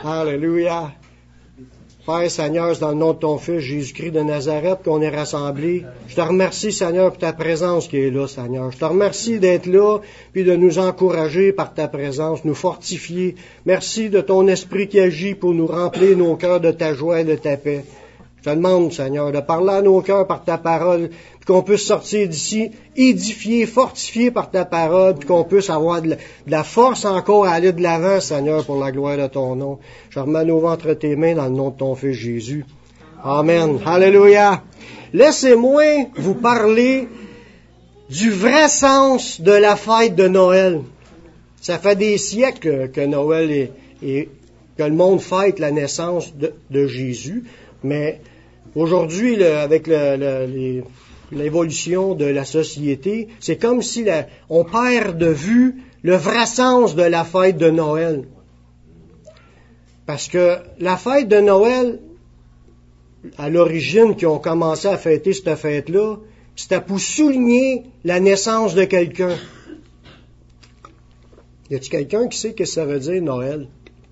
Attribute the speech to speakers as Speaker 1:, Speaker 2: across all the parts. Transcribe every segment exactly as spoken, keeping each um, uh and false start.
Speaker 1: Alléluia. Père Seigneur, c'est dans le nom de ton Fils, Jésus-Christ de Nazareth, qu'on est rassemblés. Je te remercie, Seigneur, pour ta présence qui est là, Seigneur. Je te remercie d'être là, puis de nous encourager par ta présence, nous fortifier. Merci de ton esprit qui agit pour nous remplir nos cœurs de ta joie et de ta paix. Je te demande, Seigneur, de parler à nos cœurs par ta parole, puis qu'on puisse sortir d'ici édifié, fortifié par ta parole, puis qu'on puisse avoir de la, de la force encore à aller de l'avant, Seigneur, pour la gloire de ton nom. Je remets nos ventres entre tes mains dans le nom de ton Fils Jésus. Amen. Alléluia. Laissez-moi vous parler du vrai sens de la fête de Noël. Ça fait des siècles que Noël est, est que le monde fête la naissance de, de Jésus, mais aujourd'hui, le, avec le, le, les, l'évolution de la société, c'est comme si la, on perd de vue le vrai sens de la fête de Noël. Parce que la fête de Noël, à l'origine, qui ont commencé à fêter cette fête-là, c'était pour souligner la naissance de quelqu'un. Y a-t-il quelqu'un qui sait ce que ça veut dire Noël?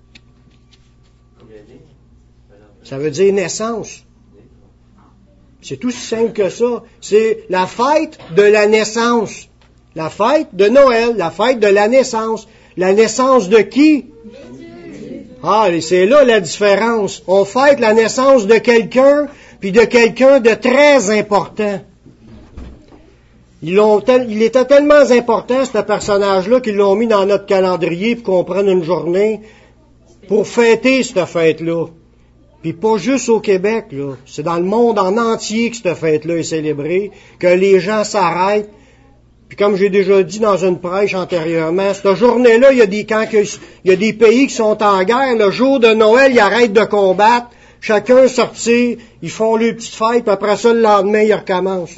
Speaker 1: Ça veut dire naissance. C'est tout si simple que ça. C'est la fête de la naissance. La fête de Noël, la fête de la naissance. La naissance de qui? Ah, et c'est là la différence. On fête la naissance de quelqu'un, puis de quelqu'un de très important. Ils l'ont tel, il était tellement important, ce personnage-là, qu'ils l'ont mis dans notre calendrier pour qu'on prenne une journée pour fêter cette fête-là. Puis pas juste au Québec, là. C'est dans le monde en entier que cette fête-là est célébrée, que les gens s'arrêtent. Puis comme j'ai déjà dit dans une prêche antérieurement, cette journée-là, il y a des quand que, il y a des pays qui sont en guerre. Le jour de Noël, ils arrêtent de combattre. Chacun sortit, ils font leur petite fête, puis après ça, le lendemain, ils recommencent.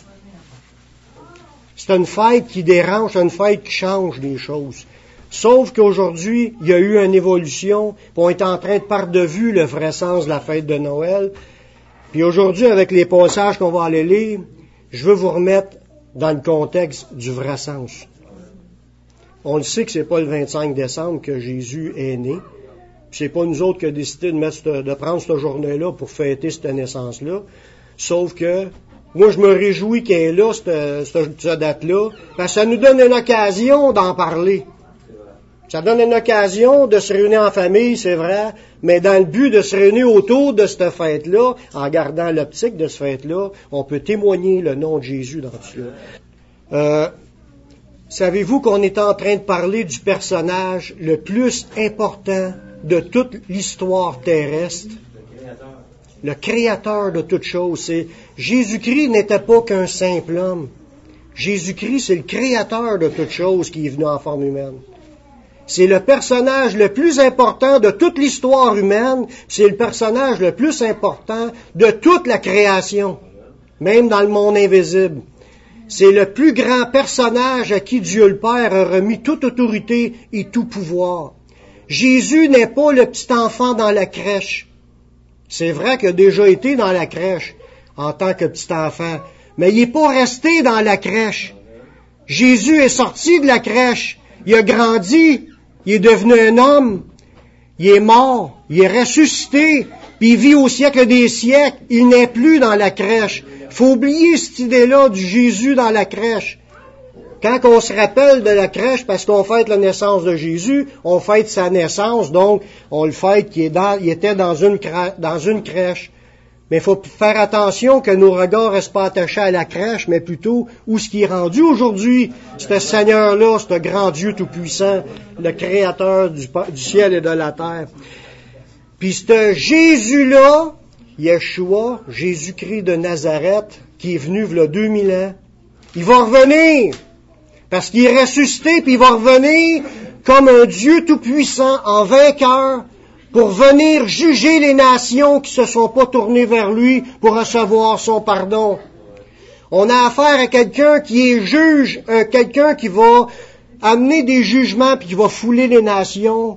Speaker 1: C'est une fête qui dérange, c'est une fête qui change les choses. Sauf qu'aujourd'hui, il y a eu une évolution, puis on est en train de perdre de vue le vrai sens de la fête de Noël. Puis aujourd'hui, avec les passages qu'on va aller lire, je veux vous remettre dans le contexte du vrai sens. On le sait que c'est pas le vingt-cinq décembre que Jésus est né. Puis c'est pas nous autres qui avons décidé de, mettre, de prendre cette journée-là pour fêter cette naissance-là. Sauf que moi, je me réjouis qu'elle est là, cette, cette, cette date-là, parce que ça nous donne une occasion d'en parler. Ça donne une occasion de se réunir en famille, c'est vrai, mais dans le but de se réunir autour de cette fête-là, en gardant l'optique de cette fête-là, on peut témoigner le nom de Jésus dans tout ça. Euh, savez-vous qu'on est en train de parler du personnage le plus important de toute l'histoire terrestre? Le créateur de toutes choses. C'est, Jésus-Christ n'était pas qu'un simple homme. Jésus-Christ, c'est le créateur de toutes choses qui est venu en forme humaine. C'est le personnage le plus important de toute l'histoire humaine. C'est le personnage le plus important de toute la création, même dans le monde invisible. C'est le plus grand personnage à qui Dieu le Père a remis toute autorité et tout pouvoir. Jésus n'est pas le petit enfant dans la crèche. C'est vrai qu'il a déjà été dans la crèche en tant que petit enfant, mais il n'est pas resté dans la crèche. Jésus est sorti de la crèche. Il a grandi, il est devenu un homme, il est mort, il est ressuscité, puis il vit au siècle des siècles, il n'est plus dans la crèche. Il faut oublier cette idée-là du Jésus dans la crèche. Quand on se rappelle de la crèche, parce qu'on fête la naissance de Jésus, on fête sa naissance, donc on le fête qu'il est dans, il était dans une, dans une crèche. Mais il faut faire attention que nos regards ne restent pas attachés à la crèche, mais plutôt où ce qui est rendu aujourd'hui, ce Seigneur-là, ce grand Dieu tout-puissant, le Créateur du, du ciel et de la terre. Puis ce Jésus-là, Yeshua, Jésus-Christ de Nazareth, qui est venu il y a deux mille ans, il va revenir, parce qu'il est ressuscité, puis il va revenir comme un Dieu tout-puissant, en vainqueur, pour venir juger les nations qui se sont pas tournées vers lui pour recevoir son pardon. On a affaire à quelqu'un qui est juge, un, quelqu'un qui va amener des jugements puis qui va fouler les nations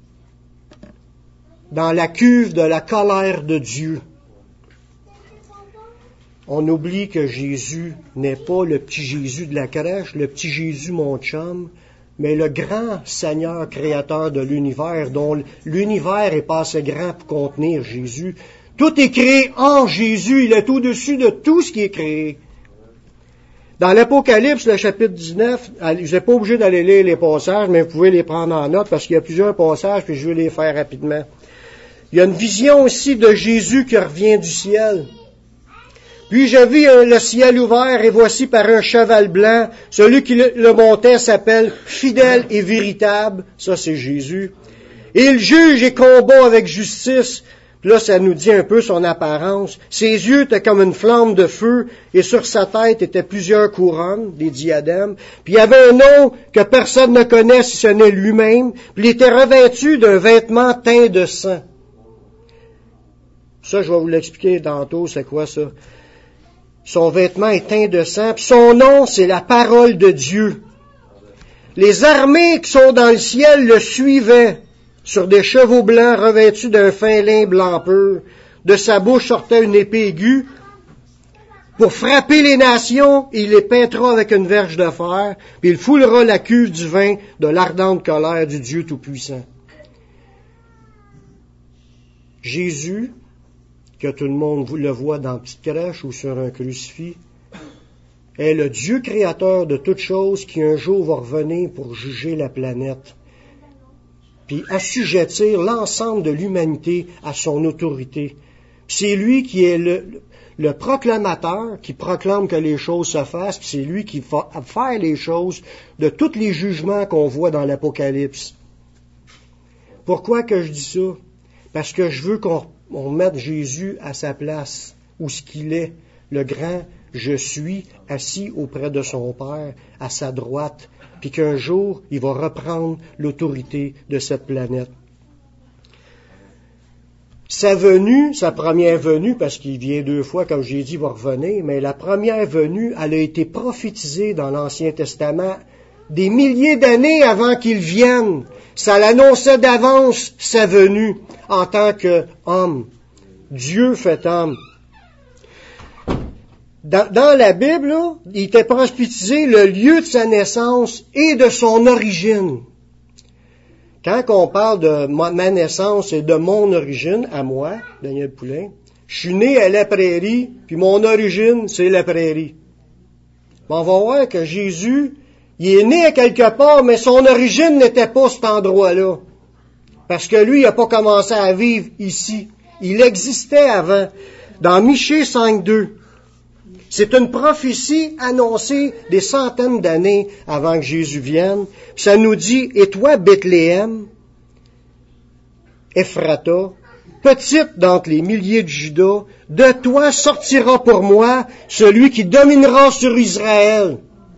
Speaker 1: dans la cuve de la colère de Dieu. On oublie que Jésus n'est pas le petit Jésus de la crèche, le petit Jésus mon chum, mais le grand Seigneur créateur de l'univers, dont l'univers est pas assez grand pour contenir Jésus. Tout est créé en Jésus, il est au-dessus de tout ce qui est créé. Dans l'Apocalypse, le chapitre dix-neuf, vous n'êtes pas obligé d'aller lire les passages, mais vous pouvez les prendre en note parce qu'il y a plusieurs passages, puis je vais les faire rapidement. Il y a une vision aussi de Jésus qui revient du ciel. Puis je vis le ciel ouvert, et voici par un cheval blanc, celui qui le montait s'appelle Fidèle et Véritable, ça c'est Jésus. Et il juge et combat avec justice. Puis là, ça nous dit un peu son apparence. Ses yeux étaient comme une flamme de feu, et sur sa tête étaient plusieurs couronnes, des diadèmes. Puis il y avait un nom que personne ne connaît si ce n'est lui-même. Puis il était revêtu d'un vêtement teint de sang. Ça, je vais vous l'expliquer tantôt, c'est quoi ça? Son vêtement est teint de sang, puis son nom, c'est la parole de Dieu. Les armées qui sont dans le ciel le suivaient. Sur des chevaux blancs revêtus d'un fin lin blanc pur. De sa bouche sortait une épée aiguë. Pour frapper les nations, il les peintera avec une verge de fer, puis il foulera la cuve du vin de l'ardente colère du Dieu Tout-Puissant. Jésus, que tout le monde le voit dans une petite crèche ou sur un crucifix, est le Dieu créateur de toutes choses qui un jour va revenir pour juger la planète, puis assujettir l'ensemble de l'humanité à son autorité. C'est lui qui est le, le proclamateur, qui proclame que les choses se fassent, puis c'est lui qui va faire les choses de tous les jugements qu'on voit dans l'Apocalypse. Pourquoi que je dis ça? Parce que je veux qu'on on mette Jésus à sa place, où ce qu'il est, le grand « Je suis » assis auprès de son Père, à sa droite, puis qu'un jour, il va reprendre l'autorité de cette planète. Sa venue, sa première venue, parce qu'il vient deux fois, comme j'ai dit, il va revenir, mais la première venue, elle a été prophétisée dans l'Ancien Testament des milliers d'années avant qu'il vienne. Ça l'annonçait d'avance, sa venue, en tant qu'homme. Dieu fait homme. Dans, dans la Bible, là, il était prophétisé le lieu de sa naissance et de son origine. Quand on parle de ma naissance et de mon origine, à moi, Daniel Poulain, je suis né à la prairie, puis mon origine, c'est la prairie. On va voir que Jésus, il est né à quelque part, mais son origine n'était pas cet endroit-là. Parce que lui, il n'a pas commencé à vivre ici. Il existait avant. Dans Michée cinq deux, c'est une prophétie annoncée des centaines d'années avant que Jésus vienne. Puis ça nous dit, « Et toi, Bethléem, Ephrata, petite d'entre les milliers de Juda, de toi sortira pour moi celui qui dominera sur Israël,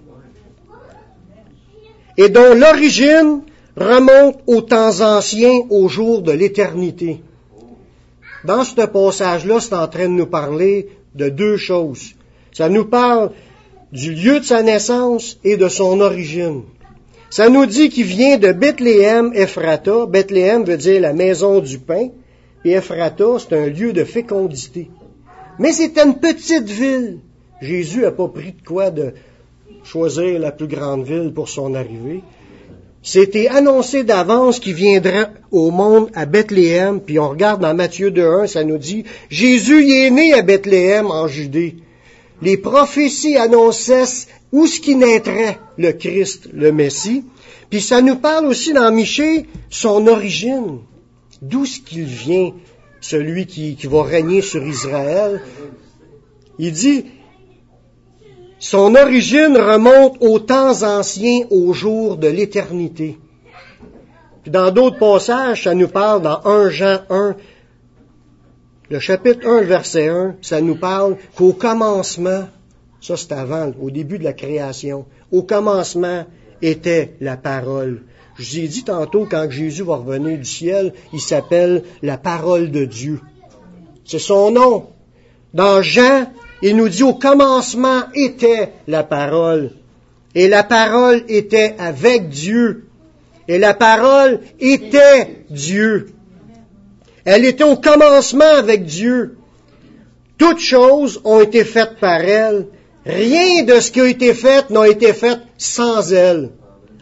Speaker 1: et dont l'origine remonte aux temps anciens, au jour de l'éternité. » Dans ce passage-là, c'est en train de nous parler de deux choses. Ça nous parle du lieu de sa naissance et de son origine. Ça nous dit qu'il vient de Bethléem, Ephrata. Bethléem veut dire la maison du pain, et Ephrata, c'est un lieu de fécondité. Mais c'était une petite ville. Jésus n'a pas pris de quoi de choisir la plus grande ville pour son arrivée. C'était annoncé d'avance qu'il viendrait au monde à Bethléem, puis on regarde dans Matthieu deux un, ça nous dit, Jésus y est né à Bethléem en Judée. Les prophéties annonçaient où ce qui naîtrait, le Christ, le Messie. Puis ça nous parle aussi dans Michée, son origine. D'où ce qu'il vient, celui qui, qui va régner sur Israël. Il dit, son origine remonte aux temps anciens, au jour de l'éternité. Puis dans d'autres passages, ça nous parle dans premier Jean un, le chapitre un, verset un, ça nous parle qu'au commencement, ça c'est avant, au début de la création, au commencement était la parole. Je vous ai dit tantôt, quand Jésus va revenir du ciel, il s'appelle la parole de Dieu. C'est son nom. Dans Jean, il nous dit au commencement était la parole. Et la parole était avec Dieu. Et la parole était Dieu. Elle était au commencement avec Dieu. Toutes choses ont été faites par elle. Rien de ce qui a été fait n'a été fait sans elle.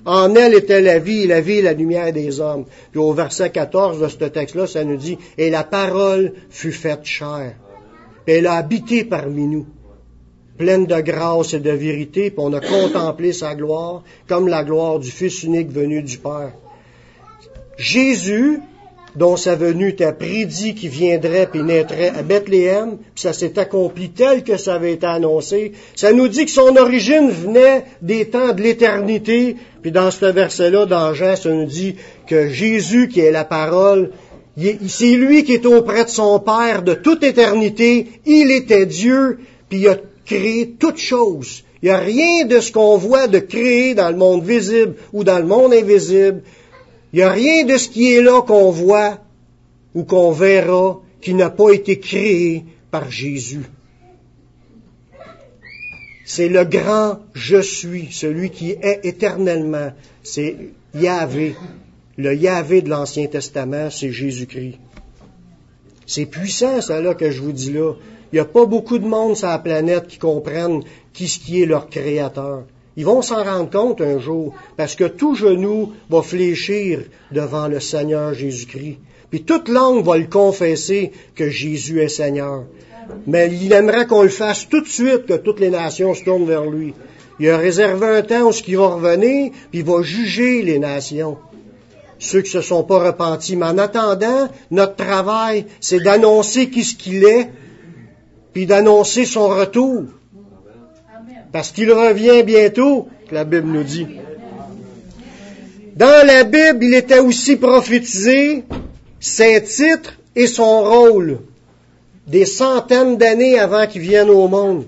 Speaker 1: En elle était la vie, et la vie est la lumière des hommes. Puis au verset quatorze de ce texte-là, ça nous dit, « Et la parole fut faite chair. Elle a habité parmi nous, pleine de grâce et de vérité, puis on a contemplé sa gloire, comme la gloire du Fils unique venu du Père. » Jésus, dont sa venue était prédit qu'il viendrait puis naîtrait à Bethléem, puis ça s'est accompli tel que ça avait été annoncé. Ça nous dit que son origine venait des temps de l'éternité, puis dans ce verset-là, dans Jean, ça nous dit que Jésus, qui est la parole, c'est lui qui est auprès de son Père de toute éternité. Il était Dieu, puis il a créé toutes choses. Il n'y a rien de ce qu'on voit de créé dans le monde visible ou dans le monde invisible. Il n'y a rien de ce qui est là qu'on voit ou qu'on verra qui n'a pas été créé par Jésus. C'est le grand « Je suis », celui qui est éternellement. C'est Yahvé. Le Yahvé de l'Ancien Testament, c'est Jésus-Christ. C'est puissant, ça, là, que je vous dis là. Il n'y a pas beaucoup de monde sur la planète qui comprennent qui ce qui est leur créateur. Ils vont s'en rendre compte un jour, parce que tout genou va fléchir devant le Seigneur Jésus-Christ. Puis toute langue va le confesser que Jésus est Seigneur. Mais il aimerait qu'on le fasse tout de suite, que toutes les nations se tournent vers lui. Il a réservé un temps où il va revenir, puis il va juger les nations, ceux qui ne se sont pas repentis. Mais en attendant, notre travail, c'est d'annoncer qui ce qu'il est, puis d'annoncer son retour. Parce qu'il revient bientôt, que la Bible nous dit. Dans la Bible, il était aussi prophétisé ses titres et son rôle, des centaines d'années avant qu'il vienne au monde.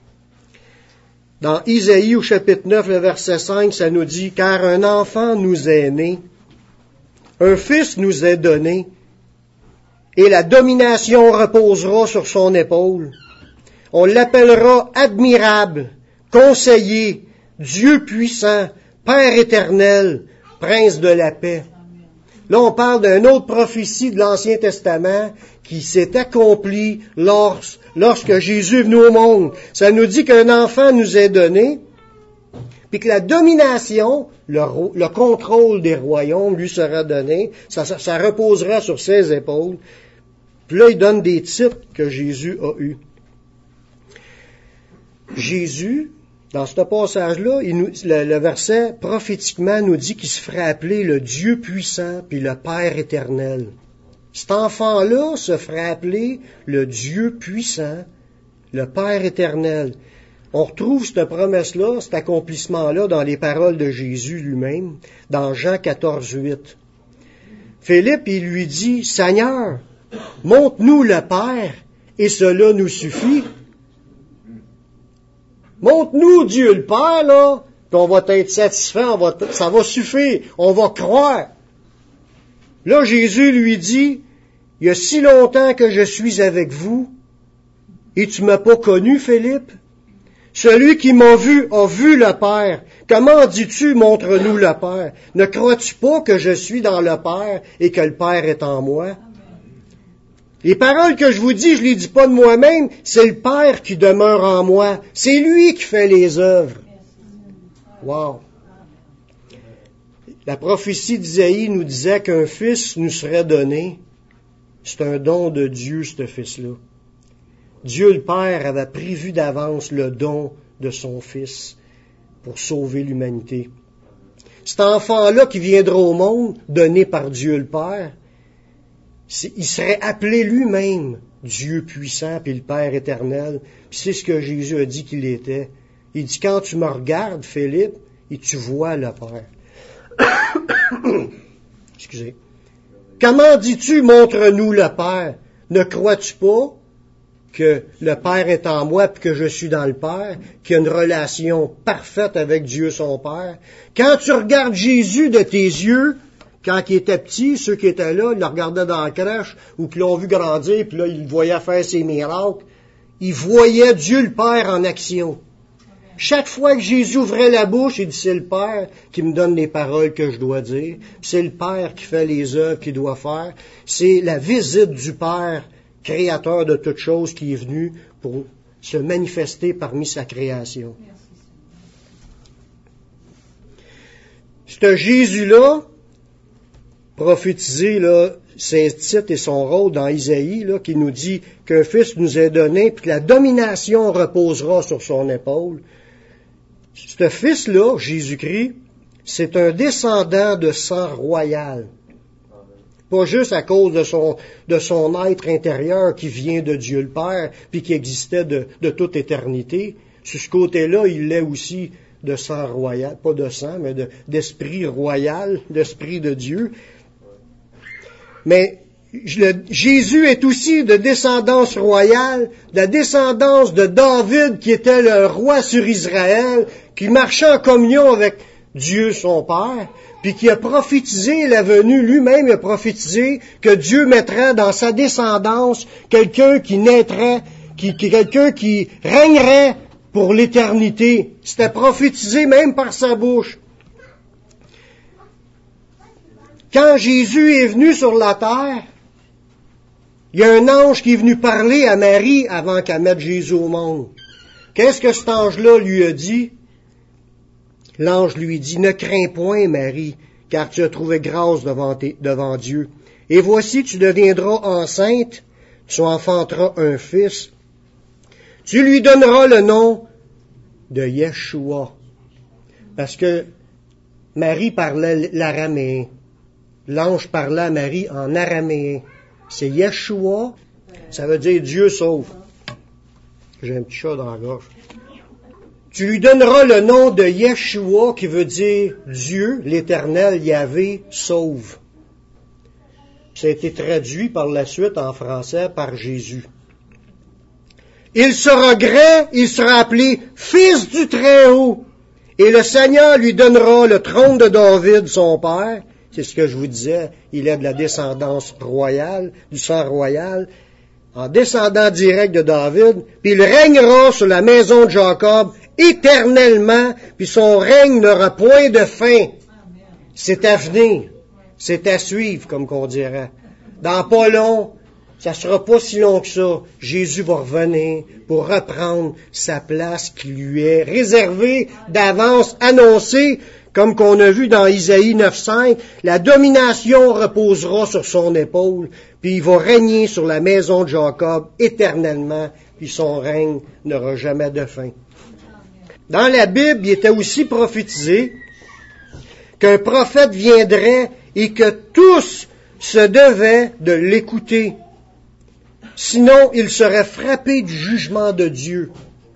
Speaker 1: Dans Isaïe, au chapitre neuf, le verset cinq, ça nous dit « Car un enfant nous est né, un fils nous est donné, et la domination reposera sur son épaule. On l'appellera admirable, conseiller, Dieu puissant, Père éternel, Prince de la paix. » Là, on parle d'une autre prophétie de l'Ancien Testament qui s'est accomplie lors, lorsque Jésus est venu au monde. Ça nous dit qu'un enfant nous est donné, puis que la domination, le, le contrôle des royaumes lui sera donné, ça, ça, ça reposera sur ses épaules. Puis là, il donne des titres que Jésus a eus. Jésus, dans ce passage-là, il nous, le, le verset prophétiquement nous dit qu'il se ferait appeler le Dieu puissant puis le Père éternel. Cet enfant-là se ferait appeler le Dieu puissant, le Père éternel. On retrouve cette promesse-là, cet accomplissement-là dans les paroles de Jésus lui-même, dans Jean quatorze, huit. Philippe, il lui dit, « Seigneur, montre-nous le Père, et cela nous suffit. » Montre-nous Dieu le Père, là, puis on va être satisfait, on va t- ça va suffire, on va croire. Là, Jésus lui dit, « Il y a si longtemps que je suis avec vous, et tu m'as pas connu, Philippe? Celui qui m'a vu a vu le Père. Comment dis-tu, montre-nous le Père? Ne crois-tu pas que je suis dans le Père et que le Père est en moi? » Les paroles que je vous dis, je les dis pas de moi-même, c'est le Père qui demeure en moi. C'est lui qui fait les œuvres. Wow! La prophétie d'Isaïe nous disait qu'un fils nous serait donné. C'est un don de Dieu, ce fils-là. Dieu le Père avait prévu d'avance le don de son fils pour sauver l'humanité. Cet enfant-là qui viendra au monde, donné par Dieu le Père, il serait appelé lui-même Dieu puissant puis le Père éternel. Puis c'est ce que Jésus a dit qu'il était. Il dit, quand tu me regardes, Philippe, et tu vois le Père. Excusez. Comment dis-tu, montre-nous le Père? Ne crois-tu pas que le Père est en moi puis que je suis dans le Père, qu'il y a une relation parfaite avec Dieu son Père? Quand tu regardes Jésus de tes yeux, quand il était petit, ceux qui étaient là, ils le regardaient dans la crèche ou qui l'ont vu grandir, puis là, ils le voyaient faire ses miracles. Ils voyaient Dieu le Père en action. Chaque fois que Jésus ouvrait la bouche, il dit, c'est le Père qui me donne les paroles que je dois dire. C'est le Père qui fait les œuvres qu'il doit faire. C'est la visite du Père, créateur de toutes choses, qui est venu pour se manifester parmi sa création. ce Jésus-là, prophétisé, là, ses titres et son rôle dans Isaïe, là, qui nous dit qu'un fils nous est donné, puis que la domination reposera sur son épaule. Ce fils-là, Jésus-Christ, c'est un descendant de sang royal. Pas juste à cause de son, de son être intérieur qui vient de Dieu le Père, puis qui existait de, de toute éternité. Sur ce côté-là, il l'est aussi de sang royal, pas de sang, mais de, d'esprit royal, d'esprit de Dieu. Mais le, Jésus est aussi de descendance royale, de la descendance de David, qui était le roi sur Israël, qui marchait en communion avec Dieu son Père, puis qui a prophétisé la venue, lui-même a prophétisé que Dieu mettrait dans sa descendance quelqu'un qui naîtrait, qui, qui, quelqu'un qui régnerait pour l'éternité. C'était prophétisé même par sa bouche. Quand Jésus est venu sur la terre, il y a un ange qui est venu parler à Marie avant qu'elle mette Jésus au monde. Qu'est-ce que cet ange-là lui a dit? L'ange lui dit, « Ne crains point, Marie, car tu as trouvé grâce devant, tes, devant Dieu. Et voici, tu deviendras enceinte, tu enfanteras un fils. Tu lui donneras le nom de Yeshua. » Parce que Marie parlait l'araméen. L'ange parlait à Marie en araméen. C'est Yeshua, ça veut dire Dieu sauve. J'ai un petit chat dans la gorge. Tu lui donneras le nom de Yeshua, qui veut dire Dieu, l'Éternel, Yahvé, sauve. Ça a été traduit par la suite en français par Jésus. Il sera grand, il sera appelé Fils du Très-Haut, et le Seigneur lui donnera le trône de David, son père. C'est ce que je vous disais, il est de la descendance royale, du sang royal, en descendant direct de David, puis il régnera sur la maison de Jacob éternellement, puis son règne n'aura point de fin. C'est à venir, c'est à suivre, comme qu'on dirait. Dans pas long, ça sera pas si long que ça, Jésus va revenir pour reprendre sa place qui lui est réservée d'avance, annoncée, comme qu'on a vu dans Isaïe neuf cinq, la domination reposera sur son épaule, puis il va régner sur la maison de Jacob éternellement, puis son règne n'aura jamais de fin. Dans la Bible, il était aussi prophétisé qu'un prophète viendrait et que tous se devaient de l'écouter. Sinon, il serait frappé du jugement de Dieu.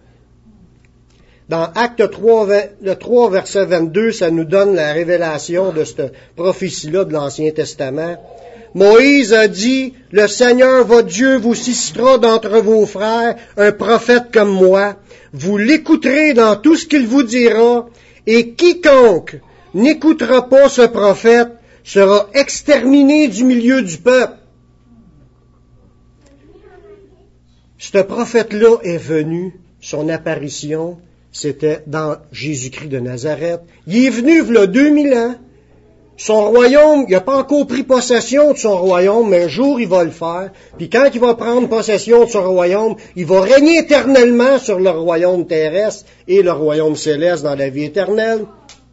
Speaker 1: Dans Acte trois, le trois, verset vingt-deux, ça nous donne la révélation de cette prophétie-là de l'Ancien Testament. Moïse a dit, « Le Seigneur, votre Dieu, vous suscitera d'entre vos frères un prophète comme moi. Vous l'écouterez dans tout ce qu'il vous dira, et quiconque n'écoutera pas ce prophète sera exterminé du milieu du peuple. » Ce prophète-là est venu, son apparition, c'était dans Jésus-Christ de Nazareth. Il est venu, il y a deux mille ans. Son royaume, il n'a pas encore pris possession de son royaume, mais un jour, il va le faire. Puis quand il va prendre possession de son royaume, il va régner éternellement sur le royaume terrestre et le royaume céleste dans la vie éternelle.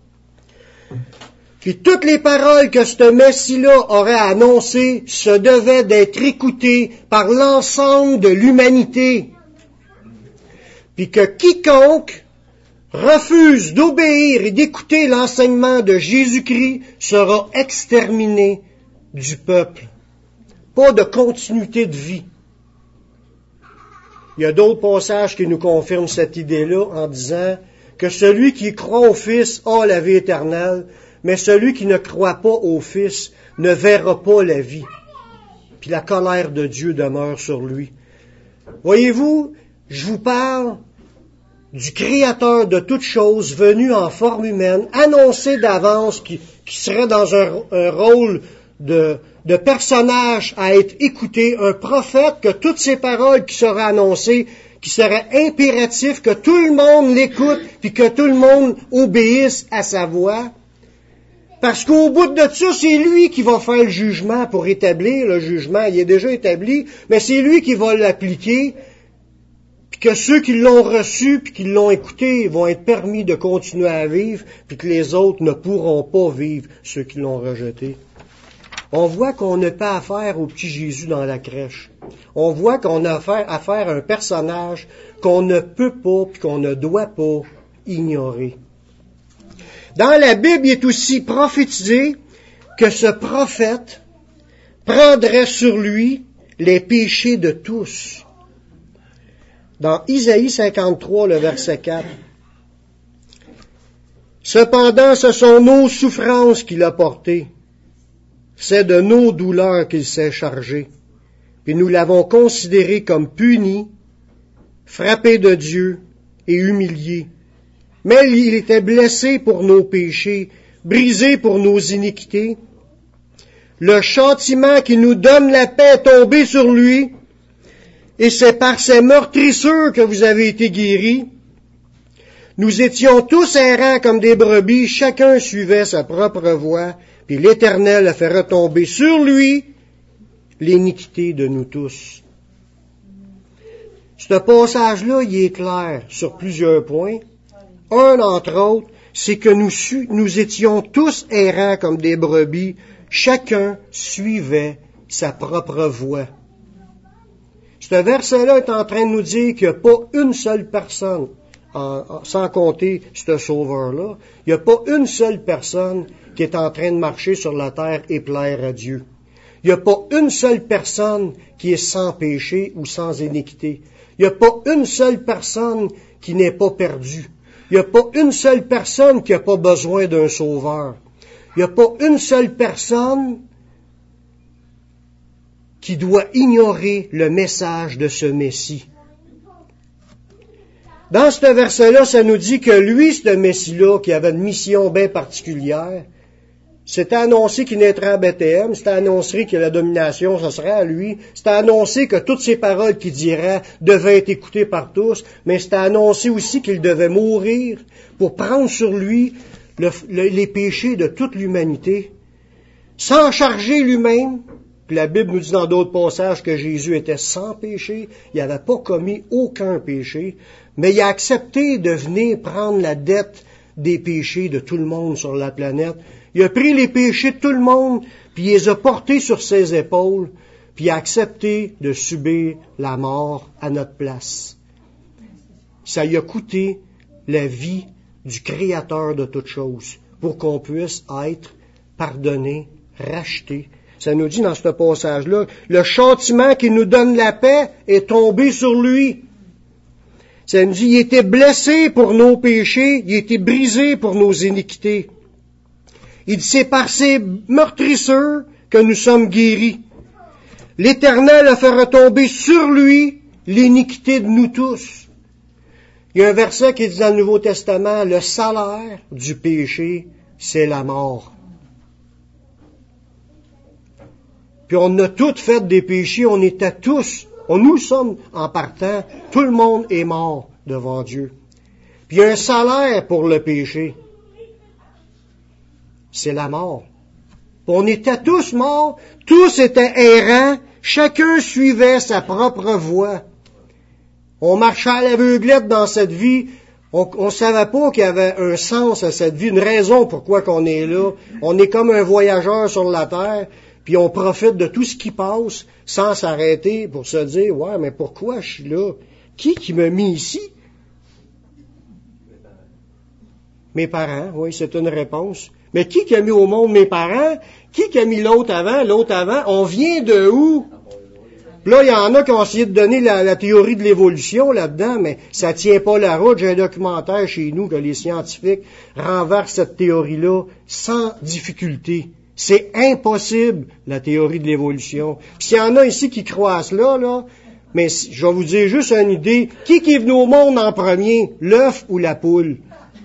Speaker 1: Puis toutes les paroles que ce Messie-là aurait annoncées se devaient d'être écoutées par l'ensemble de l'humanité. Puis que quiconque refuse d'obéir et d'écouter l'enseignement de Jésus-Christ sera exterminé du peuple. Pas de continuité de vie. Il y a d'autres passages qui nous confirment cette idée-là en disant que celui qui croit au Fils a la vie éternelle, mais celui qui ne croit pas au Fils ne verra pas la vie. Puis la colère de Dieu demeure sur lui. Voyez-vous, je vous parle du Créateur de toutes choses, venu en forme humaine, annoncé d'avance, qui, qui serait dans un, un rôle de, de personnage à être écouté, un prophète, que toutes ces paroles qui seraient annoncées, qui seraient impératifs, que tout le monde l'écoute, puis que tout le monde obéisse à sa voix. Parce qu'au bout de ça, c'est lui qui va faire le jugement pour établir le jugement. Il est déjà établi, mais c'est lui qui va l'appliquer. Puis que ceux qui l'ont reçu puis qui l'ont écouté vont être permis de continuer à vivre, puis que les autres ne pourront pas vivre, ceux qui l'ont rejeté. On voit qu'on n'a pas affaire au petit Jésus dans la crèche. On voit qu'on a affaire, affaire à un personnage qu'on ne peut pas puis qu'on ne doit pas ignorer. Dans la Bible, il est aussi prophétisé que ce prophète prendrait sur lui les péchés de tous. Dans Isaïe cinquante-trois, le verset quatre. Cependant, ce sont nos souffrances qu'il a portées. C'est de nos douleurs qu'il s'est chargé. Puis nous l'avons considéré comme puni, frappé de Dieu et humilié. Mais il était blessé pour nos péchés, brisé pour nos iniquités. Le châtiment qui nous donne la paix est tombé sur lui, et c'est par ses meurtrissures que vous avez été guéris. Nous étions tous errants comme des brebis, chacun suivait sa propre voie, puis l'Éternel a fait retomber sur lui l'iniquité de nous tous. Ce passage-là, il est clair sur plusieurs points. Un d'entre autres, c'est que nous, nous étions tous errants comme des brebis, chacun suivait sa propre voie. Ce verset-là est en train de nous dire qu'il n'y a pas une seule personne, en, en, sans compter ce sauveur-là, il n'y a pas une seule personne qui est en train de marcher sur la terre et plaire à Dieu. Il n'y a pas une seule personne qui est sans péché ou sans iniquité. Il n'y a pas une seule personne qui n'est pas perdue. Il n'y a pas une seule personne qui n'a pas besoin d'un sauveur. Il n'y a pas une seule personne qui doit ignorer le message de ce Messie. Dans ce verset-là, ça nous dit que lui, ce Messie-là, qui avait une mission bien particulière, c'était annoncé qu'il naîtrait à Bethléem, c'était annoncé que la domination, ce serait à lui, c'était annoncé que toutes ces paroles qu'il dirait devaient être écoutées par tous, mais c'était annoncé aussi qu'il devait mourir pour prendre sur lui le, le, les péchés de toute l'humanité, sans charger lui-même. Puis la Bible nous dit dans d'autres passages que Jésus était sans péché, il n'avait pas commis aucun péché, mais il a accepté de venir prendre la dette des péchés de tout le monde sur la planète. Il a pris les péchés de tout le monde, puis il les a portés sur ses épaules, puis il a accepté de subir la mort à notre place. Ça lui a coûté la vie du Créateur de toutes choses, pour qu'on puisse être pardonné, racheté. Ça nous dit dans ce passage-là, le châtiment qui nous donne la paix est tombé sur lui. Ça nous dit, il était blessé pour nos péchés, il était brisé pour nos iniquités. Il dit, c'est par ses meurtrissures que nous sommes guéris. L'Éternel a fait retomber sur lui l'iniquité de nous tous. Il y a un verset qui dit dans le Nouveau Testament, le salaire du péché, c'est la mort. Puis on a tous fait des péchés, on était tous, on nous sommes en partant, tout le monde est mort devant Dieu. Puis il y a un salaire pour le péché. C'est la mort. Puis on était tous morts, tous étaient errants, chacun suivait sa propre voie. On marchait à l'aveuglette dans cette vie, on ne savait pas qu'il y avait un sens à cette vie, une raison pourquoi qu'on est là. On est comme un voyageur sur la terre, puis on profite de tout ce qui passe sans s'arrêter pour se dire, ouais, mais pourquoi je suis là? Qui qui m'a mis ici? Mes parents, oui, c'est une réponse. Mais qui qui a mis au monde mes parents? Qui qui a mis l'autre avant, l'autre avant? On vient de où? Puis là, il y en a qui ont essayé de donner la, la théorie de l'évolution là-dedans, mais ça tient pas la route. J'ai un documentaire chez nous que les scientifiques renversent cette théorie-là sans difficulté. C'est impossible, la théorie de l'évolution. Puis s'il y en a ici qui croient à cela, là, mais je vais vous dire juste une idée. Qui qui est venu au monde en premier? L'œuf ou la poule?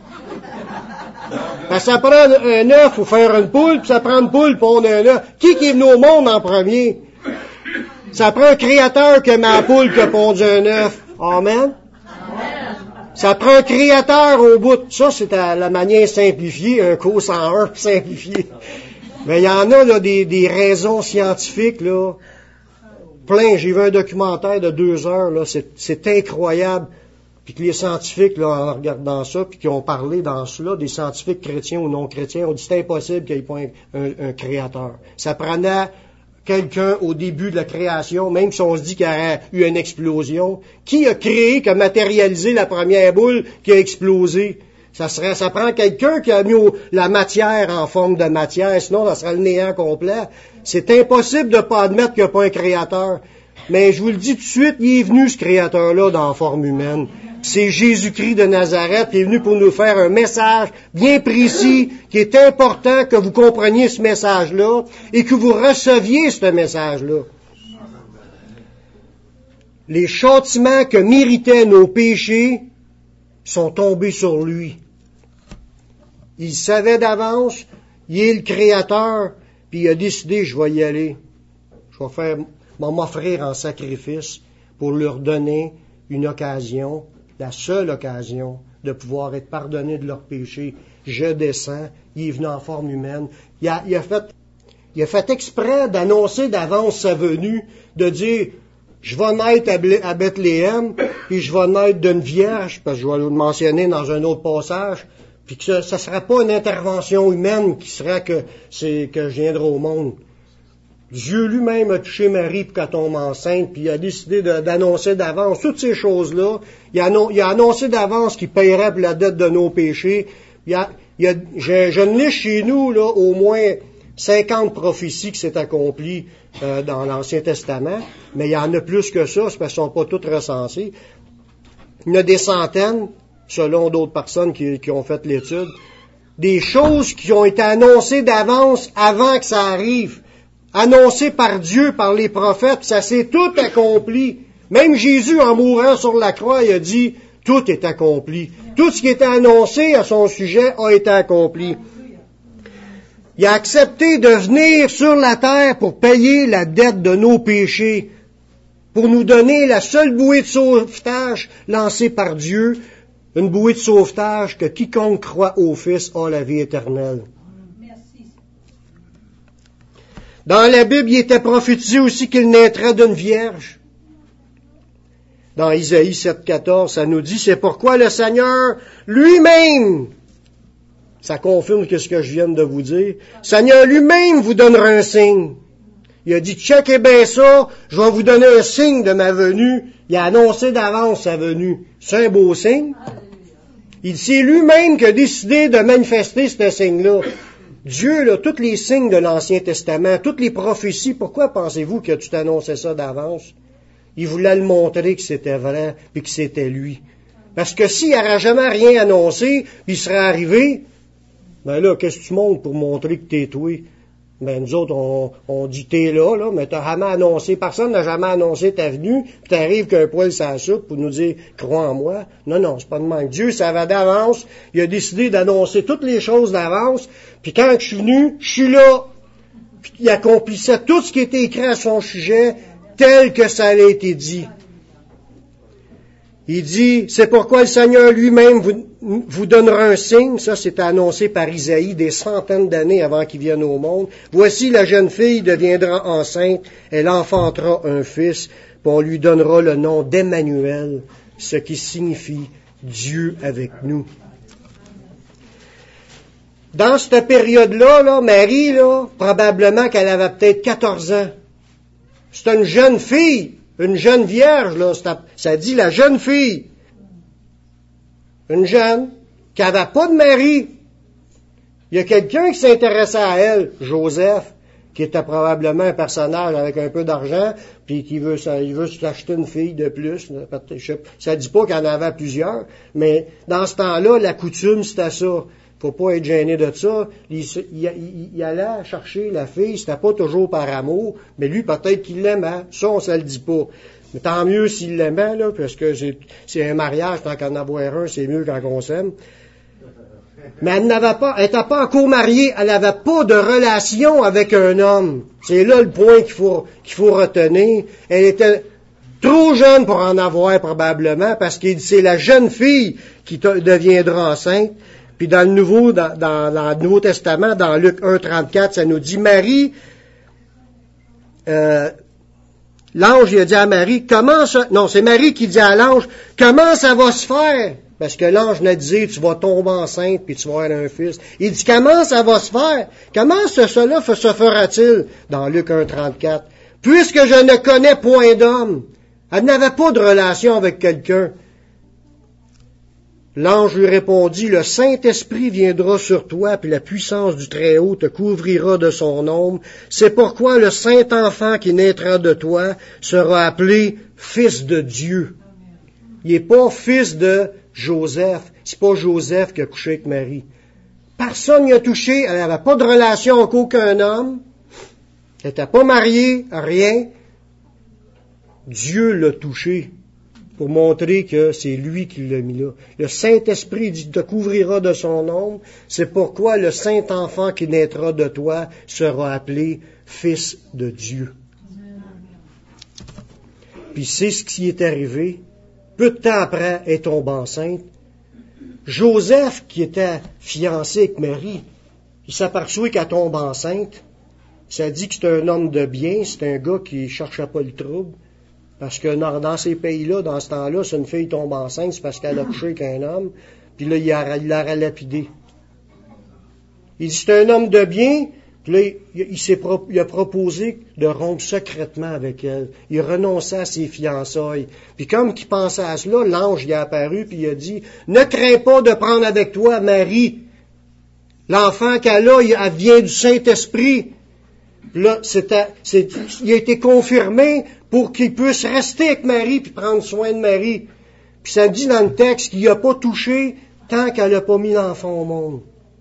Speaker 1: Parce que ça prend un œuf pour faire une poule, puis ça prend une poule pour pondre un œuf. Qui qui est venu au monde en premier? Ça prend un créateur qui a mis la poule qui a pondu un œuf. Amen? Ça prend un créateur au bout. Ça, c'est à la manière simplifiée, un cours cent un simplifié. Mais il y en a là, des, des raisons scientifiques là, plein, j'ai vu un documentaire de deux heures, là, c'est, c'est incroyable. Puis que les scientifiques, là, en regardant ça, puis qui ont parlé dans cela, des scientifiques chrétiens ou non chrétiens, ont dit c'est impossible qu'il n'y ait pas un, un, un créateur. Ça prenait quelqu'un au début de la création, même si on se dit qu'il y aurait eu une explosion. Qui a créé, qui a matérialisé la première boule qui a explosé? Ça serait, ça prend quelqu'un qui a mis la matière en forme de matière, sinon ça serait le néant complet. C'est impossible de ne pas admettre qu'il n'y a pas un créateur. Mais je vous le dis tout de suite, il est venu ce créateur-là dans la forme humaine. C'est Jésus-Christ de Nazareth qui est venu pour nous faire un message bien précis, qui est important que vous compreniez ce message-là et que vous receviez ce message-là. Les châtiments que méritaient nos péchés sont tombés sur lui. Il savait d'avance, il est le Créateur, puis il a décidé, je vais y aller. Je vais faire, m'offrir en sacrifice pour leur donner une occasion, la seule occasion de pouvoir être pardonné de leurs péchés. Je descends, il est venu en forme humaine. Il a, il a fait, il a fait exprès d'annoncer d'avance sa venue, de dire, je vais naître à Bethléem, puis je vais naître d'une vierge, parce que je vais le mentionner dans un autre passage, puis que ça ne sera pas une intervention humaine qui sera que c'est que je viendrai au monde. Dieu lui-même a touché Marie pour qu'elle tombe enceinte, puis il a décidé de, d'annoncer d'avance toutes ces choses-là. Il a, il a annoncé d'avance qu'il paierait pour la dette de nos péchés. Il a, il a, je, je ne lis chez nous là, au moins cinquante prophéties qui s'est accomplies euh, dans l'Ancien Testament, mais il y en a plus que ça, c'est parce qu'elles ne sont pas toutes recensées. Il y en a des centaines, selon d'autres personnes qui, qui ont fait l'étude, des choses qui ont été annoncées d'avance avant que ça arrive, annoncées par Dieu, par les prophètes, ça s'est tout accompli. Même Jésus, en mourant sur la croix, il a dit, tout est accompli. Tout ce qui était annoncé à son sujet a été accompli. Il a accepté de venir sur la terre pour payer la dette de nos péchés, pour nous donner la seule bouée de sauvetage lancée par Dieu, une bouée de sauvetage que quiconque croit au Fils a la vie éternelle. Merci. Dans la Bible, il était prophétisé aussi qu'il naîtrait d'une vierge. Dans Isaïe sept quatorze, ça nous dit, c'est pourquoi le Seigneur lui-même, ça confirme ce que je viens de vous dire, Seigneur lui-même vous donnera un signe. Il a dit, checkez bien ça, je vais vous donner un signe de ma venue. Il a annoncé d'avance sa venue. C'est un beau signe. Il c'est lui-même qui a décidé de manifester ce signe-là. Dieu, là, tous les signes de l'Ancien Testament, toutes les prophéties, pourquoi pensez-vous qu'il a tout annoncé ça d'avance? Il voulait le montrer que c'était vrai, puis que c'était lui. Parce que s'il n'aurait jamais rien annoncé, puis il serait arrivé, ben là, qu'est-ce que tu montres pour montrer que t'es toi? Ben, nous autres, on, on dit t'es là, là, mais t'as jamais annoncé, personne n'a jamais annoncé ta venue, puis t'arrives qu'un poil sur la soupe pour nous dire, crois en moi. Non, non, c'est pas de manque. Dieu savait d'avance, il a décidé d'annoncer toutes les choses d'avance, puis quand je suis venu, je suis là. Puis il accomplissait tout ce qui était écrit à son sujet, tel que ça a été dit. Il dit, c'est pourquoi le Seigneur lui-même vous, vous donnera un signe. Ça, c'est annoncé par Isaïe des centaines d'années avant qu'il vienne au monde. Voici, la jeune fille deviendra enceinte, elle enfantera un fils, puis on lui donnera le nom d'Emmanuel, ce qui signifie Dieu avec nous. Dans cette période-là, là, Marie, là, probablement qu'elle avait peut-être quatorze ans. C'est une jeune fille. Une jeune vierge, là, ça dit la jeune fille. Une jeune qui n'avait pas de mari. Il y a quelqu'un qui s'intéressait à elle, Joseph, qui était probablement un personnage avec un peu d'argent, puis qui veut, il veut s'acheter une fille de plus. Ça ne dit pas qu'il y en avait plusieurs, mais dans ce temps-là, la coutume, c'était ça. Faut pas être gêné de ça. Il, il, il, il allait chercher la fille, c'était pas toujours par amour, mais lui, peut-être qu'il l'aimait. Ça, on se le dit pas. Mais tant mieux s'il l'aimait, là, parce que c'est, c'est un mariage, tant qu'en avoir un, c'est mieux quand on s'aime. Mais elle n'avait pas, elle n'était pas encore mariée, elle n'avait pas de relation avec un homme. C'est là le point qu'il faut, qu'il faut retenir. Elle était trop jeune pour en avoir, probablement, parce que c'est la jeune fille qui te, deviendra enceinte. Puis dans le Nouveau, dans, dans, dans le Nouveau Testament, dans Luc un trente-quatre, ça nous dit, Marie, euh, l'ange il a dit à Marie, comment ça, non, c'est Marie qui dit à l'ange, comment ça va se faire? Parce que l'ange l'a dit, tu vas tomber enceinte puis tu vas avoir un fils. Il dit, comment ça va se faire? Comment ce, cela se fera-t-il? Dans Luc un trente-quatre. Puisque je ne connais point d'homme. Elle n'avait pas de relation avec quelqu'un. L'ange lui répondit, le Saint-Esprit viendra sur toi, puis la puissance du Très-Haut te couvrira de son ombre. C'est pourquoi le Saint-Enfant qui naîtra de toi sera appelé Fils de Dieu. Il n'est pas fils de Joseph. C'est pas Joseph qui a couché avec Marie. Personne n'y a touché. Elle n'avait pas de relation avec aucun homme. Elle n'était pas mariée, rien. Dieu l'a touché pour montrer que c'est lui qui l'a mis là. Le Saint-Esprit dit, te couvrira de son ombre. C'est pourquoi le Saint-Enfant qui naîtra de toi sera appelé Fils de Dieu. Puis c'est ce qui est arrivé. Peu de temps après, elle tombe enceinte. Joseph, qui était fiancé avec Marie, il s'aperçoit qu'elle tombe enceinte. Ça dit que c'est un homme de bien, c'est un gars qui ne cherchait pas le trouble. Parce que dans, dans ces pays-là, dans ce temps-là, si une fille tombe enceinte, c'est parce qu'elle a couché avec un homme. Puis là, il l'a il a lapidé. Il dit, c'est un homme de bien. Puis là, il, il, s'est pro, il a proposé de rompre secrètement avec elle. Il renonçait à ses fiançailles. Puis comme qu'il pensait à cela, l'ange y est apparu, puis il a dit, ne crains pas de prendre avec toi Marie. L'enfant qu'elle a, elle vient du Saint-Esprit. Puis là, c'était, c'est, il a été confirmé pour qu'il puisse rester avec Marie puis prendre soin de Marie. Puis ça dit dans le texte qu'il n'a pas touché tant qu'elle n'a pas mis l'enfant au monde.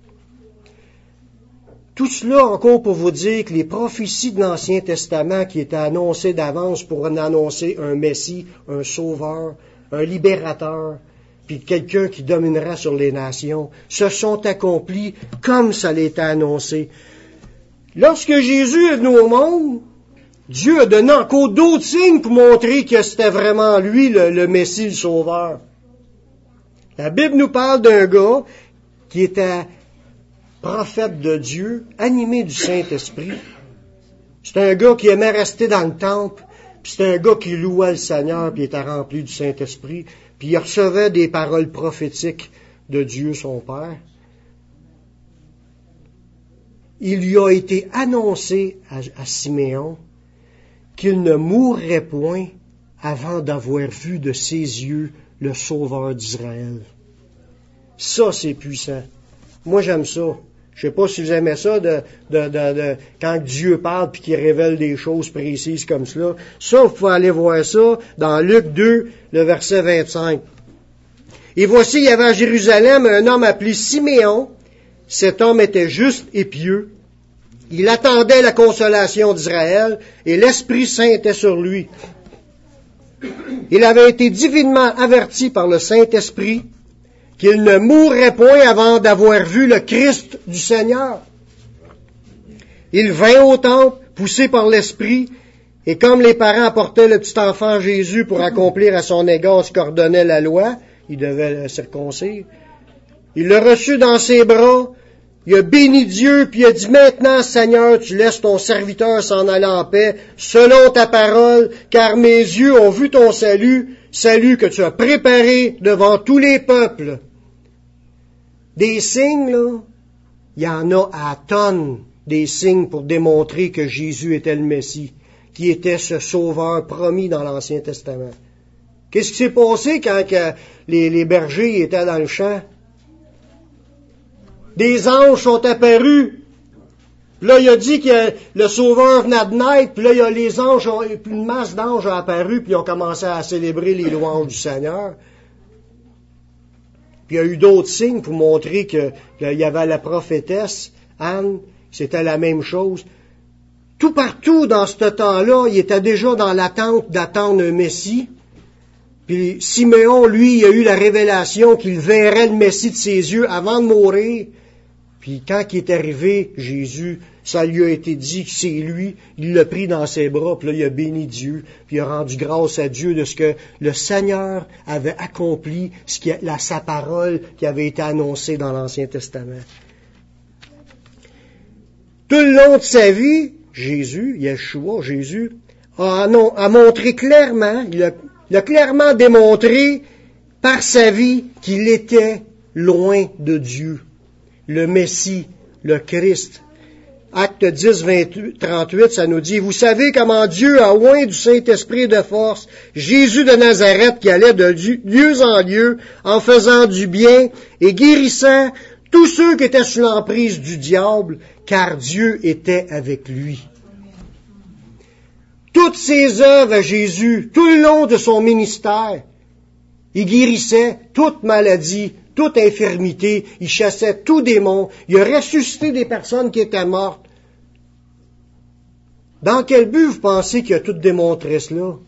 Speaker 1: Tout cela encore pour vous dire que les prophéties de l'Ancien Testament qui étaient annoncées d'avance pour en annoncer un Messie, un sauveur, un libérateur, puis quelqu'un qui dominera sur les nations, se sont accomplies comme ça l'était annoncé. Lorsque Jésus est venu au monde, Dieu a donné encore d'autres signes pour montrer que c'était vraiment lui le, le Messie, le Sauveur. La Bible nous parle d'un gars qui était prophète de Dieu, animé du Saint-Esprit. C'était un gars qui aimait rester dans le temple, puis c'était un gars qui louait le Seigneur, puis était rempli du Saint-Esprit, puis il recevait des paroles prophétiques de Dieu, son Père. Il lui a été annoncé à, à Siméon qu'il ne mourrait point avant d'avoir vu de ses yeux le Sauveur d'Israël. Ça, c'est puissant. Moi, j'aime ça. Je sais pas si vous aimez ça, de, de, de, de quand Dieu parle puis qu'il révèle des choses précises comme cela. Ça, vous pouvez aller voir ça dans Luc deux, le verset vingt-cinq. Et voici, il y avait à Jérusalem un homme appelé Siméon. Cet homme était juste et pieux. Il attendait la consolation d'Israël et l'Esprit Saint était sur lui. Il avait été divinement averti par le Saint-Esprit qu'il ne mourrait point avant d'avoir vu le Christ du Seigneur. Il vint au temple, poussé par l'Esprit, et comme les parents apportaient le petit enfant Jésus pour accomplir à son égard ce qu'ordonnait la loi, il devait le circoncire. Il le reçut dans ses bras, il a béni Dieu, puis il a dit, maintenant, Seigneur, tu laisses ton serviteur s'en aller en paix, selon ta parole, car mes yeux ont vu ton salut, salut que tu as préparé devant tous les peuples. Des signes, là, il y en a à tonnes, des signes pour démontrer que Jésus était le Messie, qui était ce sauveur promis dans l'Ancien Testament. Qu'est-ce qui s'est passé quand que les, les bergers étaient dans le champ? Des anges sont apparus. Puis là, il a dit que le Sauveur venait de naître. Puis là, il y a les anges, une masse d'anges a apparu, puis ils ont commencé à célébrer les louanges du Seigneur. Puis il y a eu d'autres signes pour montrer que, qu'il y avait la prophétesse, Anne, c'était la même chose. Tout partout dans ce temps-là, il était déjà dans l'attente d'attendre un Messie. Puis Siméon, lui, il a eu la révélation qu'il verrait le Messie de ses yeux avant de mourir. Puis quand il est arrivé, Jésus, ça lui a été dit que c'est lui, il l'a pris dans ses bras, puis là, il a béni Dieu, puis il a rendu grâce à Dieu de ce que le Seigneur avait accompli, ce qui, la, sa parole qui avait été annoncée dans l'Ancien Testament. Tout le long de sa vie, Jésus, Yeshua, Jésus, a, non, a montré clairement, il a, il a clairement démontré par sa vie qu'il était loin de Dieu, le Messie, le Christ. Acte dix, vingt, trente-huit, ça nous dit, « Vous savez comment Dieu a oint du Saint-Esprit de force Jésus de Nazareth qui allait de lieu en lieu en faisant du bien et guérissant tous ceux qui étaient sous l'emprise du diable, car Dieu était avec lui. » Toutes ses œuvres à Jésus, tout le long de son ministère, il guérissait toute maladie, toute infirmité, il chassait tout démon, il a ressuscité des personnes qui étaient mortes. Dans quel but vous pensez qu'il a tout démontré cela?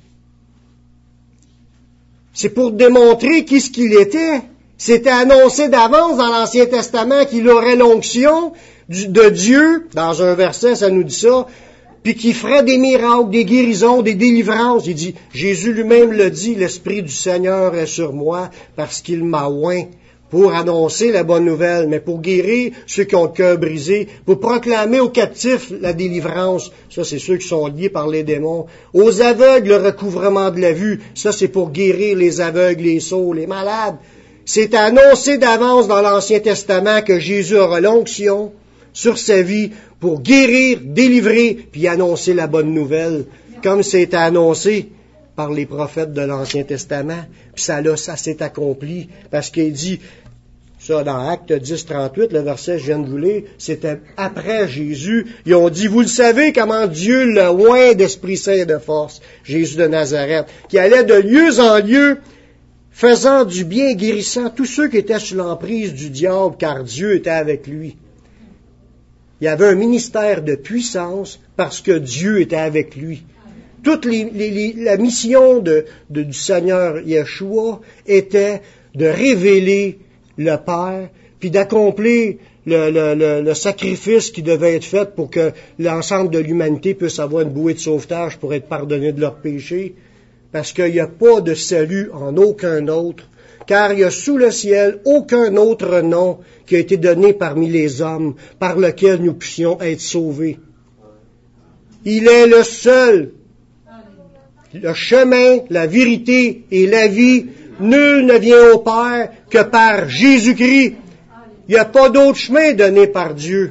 Speaker 1: C'est pour démontrer qui ce qu'il était. C'était annoncé d'avance dans l'Ancien Testament qu'il aurait l'onction de Dieu, dans un verset ça nous dit ça, puis qu'il ferait des miracles, des guérisons, des délivrances. Il dit, Jésus lui-même le dit, l'Esprit du Seigneur est sur moi parce qu'il m'a oint pour annoncer la bonne nouvelle, mais pour guérir ceux qui ont le cœur brisé, pour proclamer aux captifs la délivrance, ça c'est ceux qui sont liés par les démons, aux aveugles le recouvrement de la vue, ça c'est pour guérir les aveugles, les sourds, les malades. C'est annoncé d'avance dans l'Ancien Testament que Jésus aura l'onction sur sa vie pour guérir, délivrer, puis annoncer la bonne nouvelle, comme c'est annoncé par les prophètes de l'Ancien Testament. Puis ça, là, ça s'est accompli, parce qu'il dit, ça dans Acte dix, trente-huit, le verset que je viens de vous lire, c'était après Jésus, ils ont dit, vous le savez comment Dieu le oint d'Esprit Saint et de force, Jésus de Nazareth, qui allait de lieu en lieu, faisant du bien, guérissant tous ceux qui étaient sous l'emprise du diable, car Dieu était avec lui. Il y avait un ministère de puissance parce que Dieu était avec lui. Toute les, les, les, la mission de, de, du Seigneur Yeshua était de révéler le Père, puis d'accomplir le, le, le, le sacrifice qui devait être fait pour que l'ensemble de l'humanité puisse avoir une bouée de sauvetage pour être pardonné de leurs péchés. Parce qu'il n'y a pas de salut en aucun autre, car il y a sous le ciel aucun autre nom qui a été donné parmi les hommes par lequel nous puissions être sauvés. Il est le seul, le chemin, la vérité et la vie. Nul ne vient au Père que par Jésus-Christ. Il n'y a pas d'autre chemin donné par Dieu.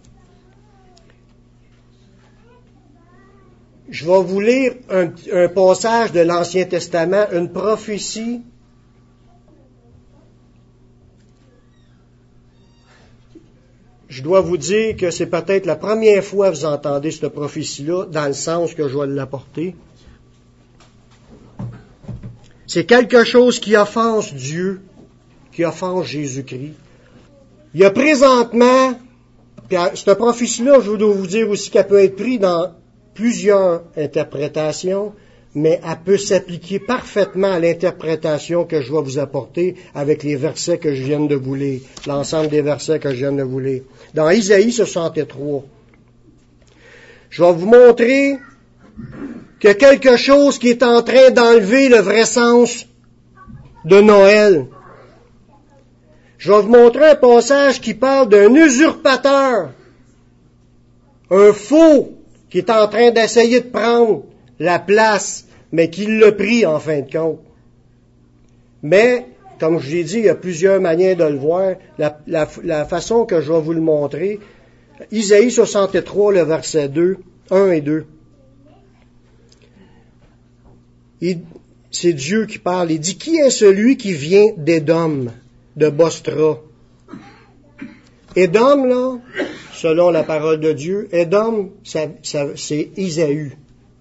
Speaker 1: Je vais vous lire un, un passage de l'Ancien Testament, une prophétie. Je dois vous dire que c'est peut-être la première fois que vous entendez cette prophétie-là, dans le sens que je vais l'apporter. C'est quelque chose qui offense Dieu, qui offense Jésus-Christ. Il y a présentement, puis cette prophétie-là, je dois vous dire aussi qu'elle peut être prise dans plusieurs interprétations, mais elle peut s'appliquer parfaitement à l'interprétation que je vais vous apporter avec les versets que je viens de vous lire, l'ensemble des versets que je viens de vous lire. Dans Isaïe soixante-trois, je vais vous montrer qu'il y a quelque chose qui est en train d'enlever le vrai sens de Noël. Je vais vous montrer un passage qui parle d'un usurpateur, un faux qui est en train d'essayer de prendre la place, mais qui l'a pris en fin de compte. Mais, comme je l'ai dit, il y a plusieurs manières de le voir. La, la, la façon que je vais vous le montrer, Isaïe soixante-trois, le verset deux, un et deux. Il, c'est Dieu qui parle. Il dit, qui est celui qui vient d'Édom, de Bostra? Édom, là, selon la parole de Dieu, Édom, ça, ça, c'est Isaü,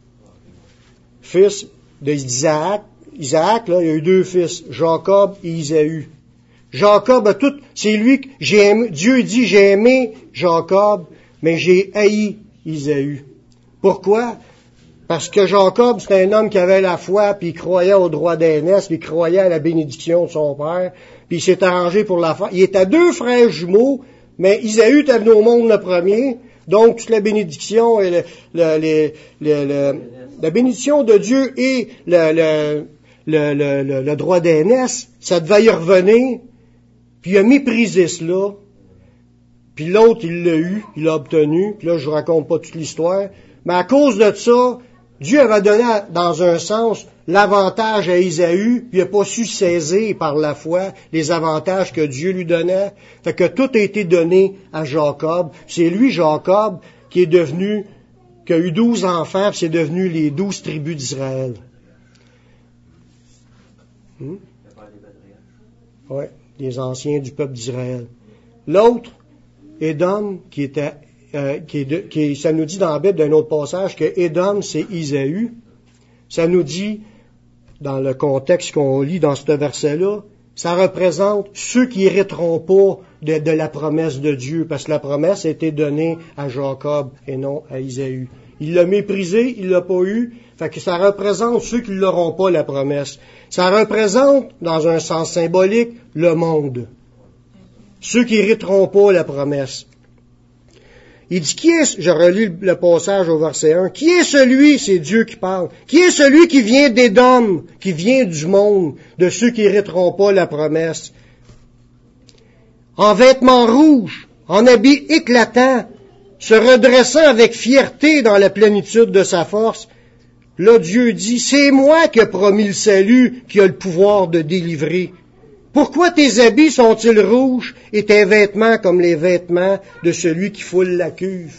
Speaker 1: fils d'Isaac. Isaac, là, il y a eu deux fils, Jacob et Isaü. Jacob a tout, c'est lui que j'ai aimé, Dieu dit, j'ai aimé Jacob, mais j'ai haï Isaü. Pourquoi? Parce que Jacob, c'était un homme qui avait la foi, puis il croyait au droit d'aînesse, puis il croyait à la bénédiction de son père, puis il s'est arrangé pour la faire. Il était deux frères jumeaux, mais Isaü était venu au monde le premier, donc toute la bénédiction et le, le, le, le, le, la bénédiction de Dieu et le, le, le, le, le, le droit d'aînesse, ça devait y revenir, puis il a méprisé cela, puis l'autre, il l'a eu, il l'a obtenu, puis là, je vous raconte pas toute l'histoire, mais à cause de ça, Dieu avait donné, dans un sens, l'avantage à Ésaü, puis il n'a pas su saisir par la foi les avantages que Dieu lui donnait. Fait que tout a été donné à Jacob. C'est lui, Jacob, qui est devenu, qui a eu douze enfants, puis c'est devenu les douze tribus d'Israël. Hmm? Oui, les anciens du peuple d'Israël. L'autre, Édom, qui était, euh, qui est de, qui est, ça nous dit dans la Bible d'un autre passage que Édom, c'est Isaü. Ça nous dit, dans le contexte qu'on lit dans ce verset-là, ça représente ceux qui n'hériteront pas de, de la promesse de Dieu, parce que la promesse a été donnée à Jacob et non à Isaü. Il l'a méprisé, il l'a pas eu, fait que ça représente ceux qui n'auront pas la promesse. Ça représente, dans un sens symbolique, le monde. Ceux qui n'hériteront pas la promesse. Il dit, qui est, je relis le passage au verset un, qui est celui, c'est Dieu qui parle, qui est celui qui vient d'Édom, qui vient du monde, de ceux qui n'hériteront pas la promesse, en vêtements rouges, en habits éclatants, se redressant avec fierté dans la plénitude de sa force. Là, Dieu dit, c'est moi qui ai promis le salut, qui a le pouvoir de délivrer. Pourquoi tes habits sont-ils rouges et tes vêtements comme les vêtements de celui qui foule la cuve?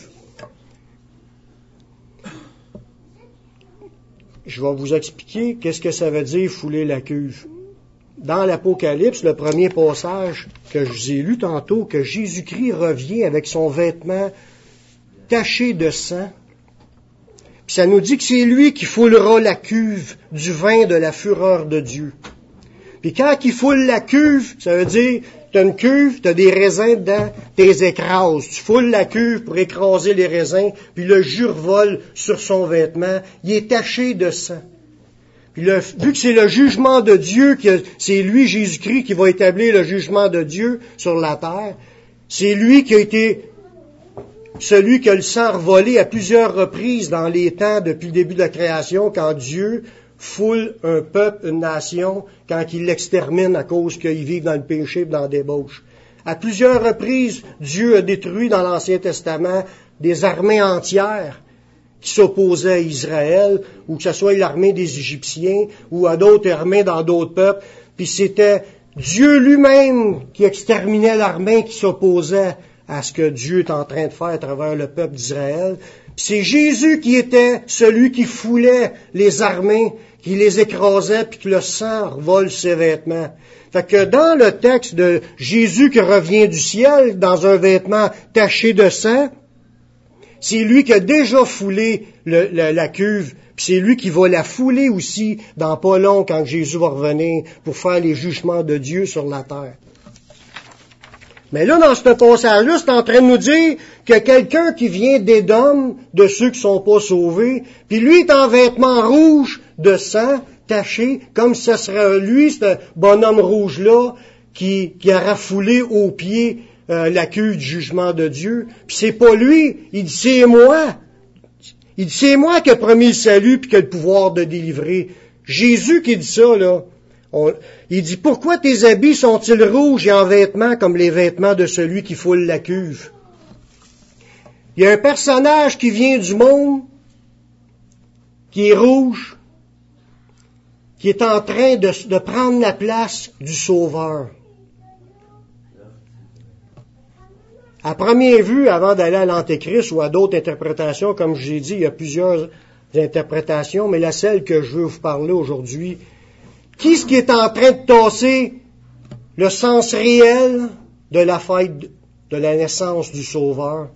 Speaker 1: Je vais vous expliquer qu'est-ce que ça veut dire fouler la cuve. Dans l'Apocalypse, le premier passage que je vous ai lu tantôt, que Jésus-Christ revient avec son vêtement taché de sang. Puis ça nous dit que c'est lui qui foulera la cuve du vin de la fureur de Dieu. Puis quand il foule la cuve, ça veut dire, tu as une cuve, tu as des raisins dedans, tu les écrases. Tu foules la cuve pour écraser les raisins, puis le jus vole sur son vêtement. Il est taché de sang. Puis le, vu que c'est le jugement de Dieu, que c'est lui, Jésus-Christ, qui va établir le jugement de Dieu sur la terre, c'est lui qui a été celui qui a le sang revolé à plusieurs reprises dans les temps depuis le début de la création, quand Dieu foule un peuple, une nation, quand il l'extermine à cause qu'ils vivent dans le péché et dans la débauche. À plusieurs reprises, Dieu a détruit dans l'Ancien Testament des armées entières qui s'opposaient à Israël, ou que ce soit l'armée des Égyptiens, ou à d'autres armées dans d'autres peuples. Puis c'était Dieu lui-même qui exterminait l'armée qui s'opposait à ce que Dieu est en train de faire à travers le peuple d'Israël. Puis c'est Jésus qui était celui qui foulait les armées, qui les écrasait, puis que le sang vole ses vêtements. Fait que dans le texte de Jésus qui revient du ciel dans un vêtement taché de sang, c'est lui qui a déjà foulé le, la, la cuve, puis c'est lui qui va la fouler aussi dans pas long quand Jésus va revenir pour faire les jugements de Dieu sur la terre. Mais là, dans ce passage-là, c'est en train de nous dire que quelqu'un qui vient d'Édom, de ceux qui sont pas sauvés, puis lui est en vêtements rouges de sang, taché, comme ce serait lui, ce bonhomme rouge-là, qui, qui a rafoulé aux pieds euh, la cuve du jugement de Dieu. Puis c'est pas lui, il dit c'est moi. Il dit c'est moi qui ai promis le salut puis qui ai le pouvoir de délivrer. Jésus qui dit ça, là. On, il dit, pourquoi tes habits sont-ils rouges et en vêtements comme les vêtements de celui qui foule la cuve? Il y a un personnage qui vient du monde, qui est rouge, qui est en train de, de prendre la place du Sauveur. À première vue, avant d'aller à l'Antéchrist ou à d'autres interprétations, comme je l'ai dit, il y a plusieurs interprétations, mais la celle que je veux vous parler aujourd'hui, qui est-ce qui est en train de tasser le sens réel de la fête de la naissance du Sauveur?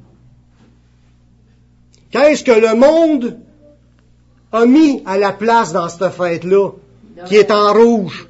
Speaker 1: Qu'est-ce que le monde a mis à la place dans cette fête-là, qui est en rouge?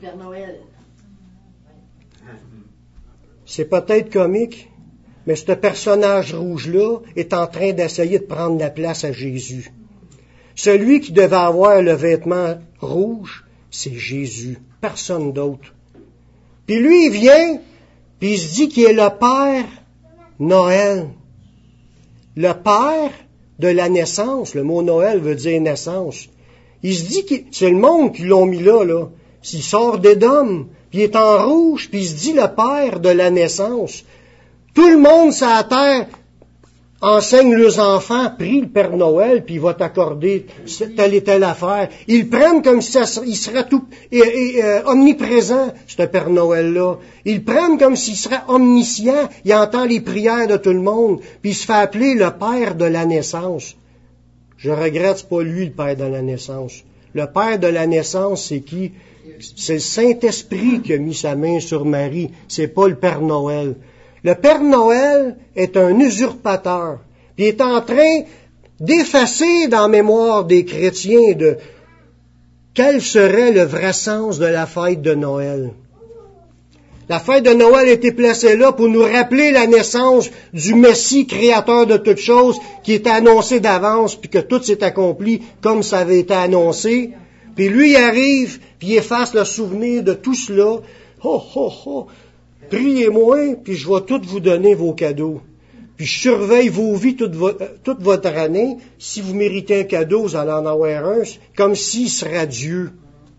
Speaker 1: C'est peut-être comique, mais ce personnage rouge-là est en train d'essayer de prendre la place à Jésus. Celui qui devait avoir le vêtement rouge, c'est Jésus, personne d'autre. Puis lui, il vient, puis il se dit qu'il est le Père Noël. Le Père de la naissance, le mot Noël veut dire naissance. Il se dit que c'est le monde qui l'ont mis là, là. Il sort d'Édom, puis il est en rouge, puis il se dit le Père de la naissance. Tout le monde sur la terre enseignent leurs enfants, prie le Père Noël, puis il va t'accorder telle et telle affaire. Ils le prennent comme si ça, il serait tout et, et, euh, omniprésent, ce Père Noël-là. Ils le prennent comme s'il serait omniscient, il entend les prières de tout le monde, puis il se fait appeler le Père de la naissance. Je regrette, c'est pas lui le Père de la naissance. Le Père de la naissance, c'est qui? C'est le Saint-Esprit qui a mis sa main sur Marie, c'est pas le Père Noël. Le Père Noël est un usurpateur, puis il est en train d'effacer dans la mémoire des chrétiens de quel serait le vrai sens de la fête de Noël. La fête de Noël a été placée là pour nous rappeler la naissance du Messie, créateur de toutes choses, qui est annoncé d'avance, puis que tout s'est accompli comme ça avait été annoncé. Puis lui, il arrive, puis il efface le souvenir de tout cela. Oh, oh, oh, priez-moi, puis je vais tout vous donner vos cadeaux. Puis je surveille vos vies toute, vo- toute votre année. Si vous méritez un cadeau, vous allez en avoir un, comme s'il serait Dieu.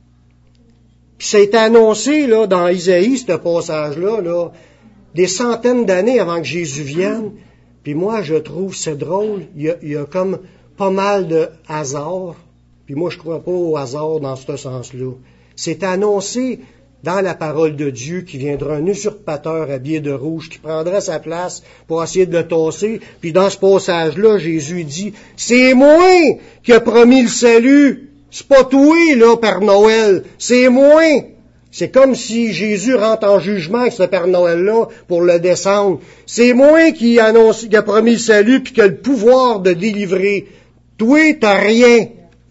Speaker 1: Puis ça a été annoncé là, dans Isaïe, ce passage-là, là, des centaines d'années avant que Jésus vienne. Puis moi, je trouve c'est drôle, il y a, il y a comme pas mal de hasard. Puis moi, je ne crois pas au hasard dans ce sens-là. C'est annoncé dans la parole de Dieu qu'il viendra un usurpateur habillé de rouge qui prendra sa place pour essayer de le tasser. Puis dans ce passage-là, Jésus dit, « C'est moi qui ai promis le salut. C'est pas toi, là, Père Noël. C'est moi. » C'est comme si Jésus rentre en jugement avec ce Père Noël-là pour le descendre. C'est moi qui annonce, qui a promis le salut puis qui a le pouvoir de délivrer. Toi, t'as rien.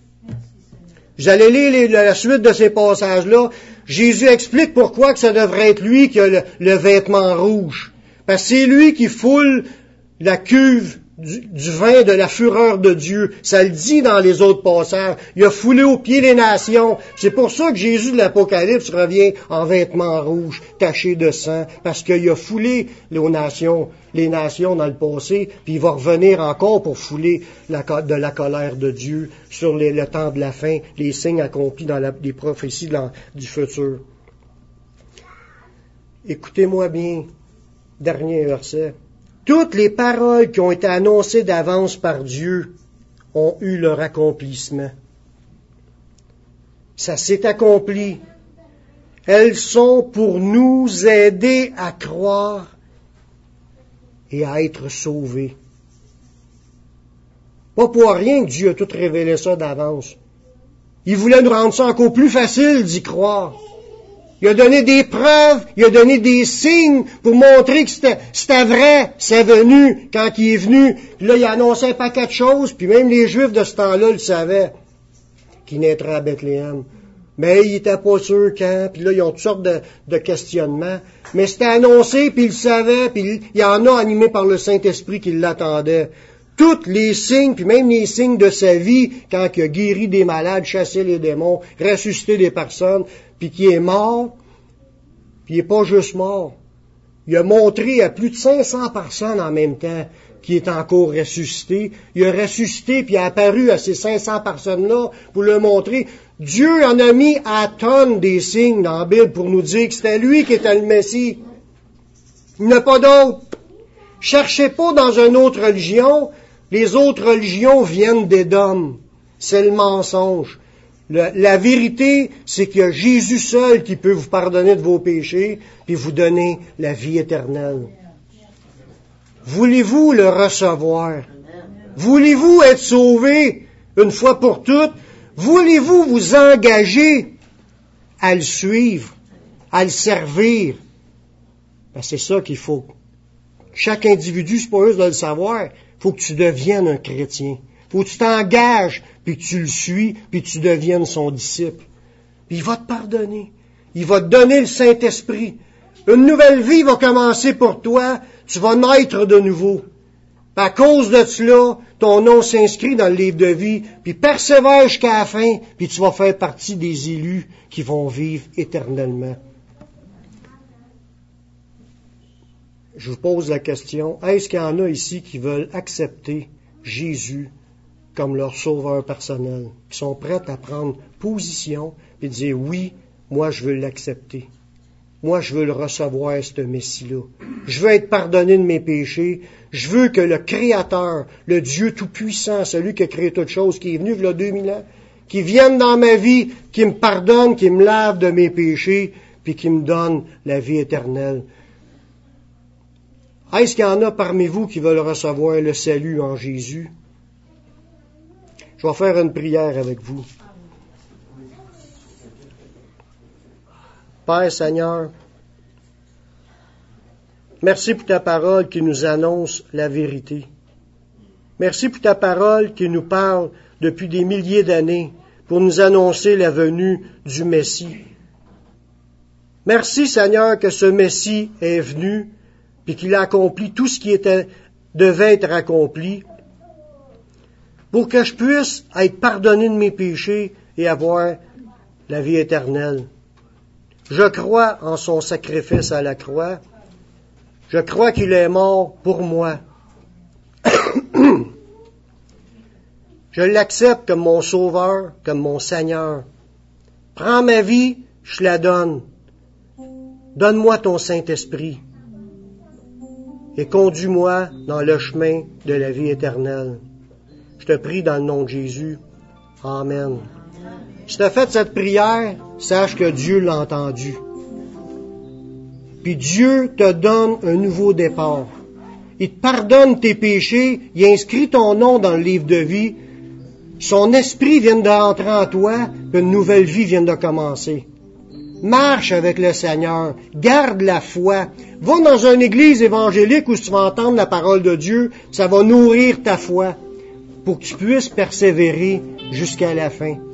Speaker 1: Vous allez lire la suite de ces passages-là. Jésus explique pourquoi que ça devrait être lui qui a le, le vêtement rouge. Parce que c'est lui qui foule la cuve du, du vin de la fureur de Dieu. Ça le dit dans les autres passages. Il a foulé aux pieds les nations. C'est pour ça que Jésus de l'Apocalypse revient en vêtements rouges, tachés de sang, parce qu'il a foulé les nations, les nations dans le passé, puis il va revenir encore pour fouler la, de la colère de Dieu sur les, le temps de la fin, les signes accomplis dans la, les prophéties de la, du futur. Écoutez-moi bien, dernier verset. Toutes les paroles qui ont été annoncées d'avance par Dieu ont eu leur accomplissement. Ça s'est accompli. Elles sont pour nous aider à croire et à être sauvés. Pas pour rien que Dieu a tout révélé ça d'avance. Il voulait nous rendre ça encore plus facile d'y croire. Il a donné des preuves, il a donné des signes pour montrer que c'était, c'était vrai, c'est venu quand il est venu. Puis là, il a annoncé un paquet de choses, puis même les Juifs de ce temps-là le savaient, qu'il naîtrait à Bethléem. Mais ils n'étaient pas sûrs quand, puis là, ils ont toutes sortes de, de questionnements. Mais c'était annoncé, puis ils le savaient, puis il y en a animés par le Saint-Esprit qui l'attendait. Tous les signes, puis même les signes de sa vie, quand il a guéri des malades, chassé les démons, ressuscité des personnes, puis qui est mort, puis il n'est pas juste mort. Il a montré à plus de cinq cents personnes en même temps qu'il est encore ressuscité. Il a ressuscité, puis il a apparu à ces cinq cents personnes-là pour leur montrer. Dieu en a mis à tonnes des signes dans la Bible pour nous dire que c'était lui qui était le Messie. Il n'y en a pas d'autre. Cherchez pas dans une autre religion. Les autres religions viennent d'Édom. C'est le mensonge. Le, la vérité, c'est qu'il y a Jésus seul qui peut vous pardonner de vos péchés et vous donner la vie éternelle. Voulez-vous le recevoir? Voulez-vous être sauvé une fois pour toutes? Voulez-vous vous engager à le suivre, à le servir? Ben, c'est ça qu'il faut. Chaque individu, c'est pas juste de le savoir. Il faut que tu deviennes un chrétien. Il faut que tu t'engages, puis que tu le suis, puis que tu deviennes son disciple. Puis il va te pardonner. Il va te donner le Saint-Esprit. Une nouvelle vie va commencer pour toi. Tu vas naître de nouveau. À cause de cela, ton nom s'inscrit dans le livre de vie, puis persévère jusqu'à la fin, puis tu vas faire partie des élus qui vont vivre éternellement. Je vous pose la question, est-ce qu'il y en a ici qui veulent accepter Jésus comme leur sauveur personnel, qui sont prêts à prendre position et dire oui, moi je veux l'accepter. moi, je veux le recevoir, ce Messie-là. Je veux être pardonné de mes péchés. Je veux que le Créateur, le Dieu Tout-Puissant, celui qui a créé toutes choses, qui est venu il y a deux mille ans, qui vienne dans ma vie, qui me pardonne, qui me lave de mes péchés, puis qui me donne la vie éternelle. Est-ce qu'il y en a parmi vous qui veulent recevoir le salut en Jésus? Je vais faire une prière avec vous. Père Seigneur, merci pour ta parole qui nous annonce la vérité. Merci pour ta parole qui nous parle depuis des milliers d'années pour nous annoncer la venue du Messie. Merci Seigneur que ce Messie est venu puis qu'il a accompli tout ce qui était, devait être accompli pour que je puisse être pardonné de mes péchés et avoir la vie éternelle. Je crois en son sacrifice à la croix. Je crois qu'il est mort pour moi. Je l'accepte comme mon sauveur, comme mon Seigneur. Prends ma vie, je la donne. Donne-moi ton Saint-Esprit et conduis-moi dans le chemin de la vie éternelle. Je te prie dans le nom de Jésus. Amen. Si tu as fait cette prière, sache que Dieu l'a entendu. Puis Dieu te donne un nouveau départ. Il te pardonne tes péchés, il inscrit ton nom dans le livre de vie. Son esprit vient d'entrer en toi, puis une nouvelle vie vient de commencer. Marche avec le Seigneur, garde la foi. Va dans une église évangélique où tu vas entendre la parole de Dieu, ça va nourrir ta foi pour que tu puisses persévérer jusqu'à la fin.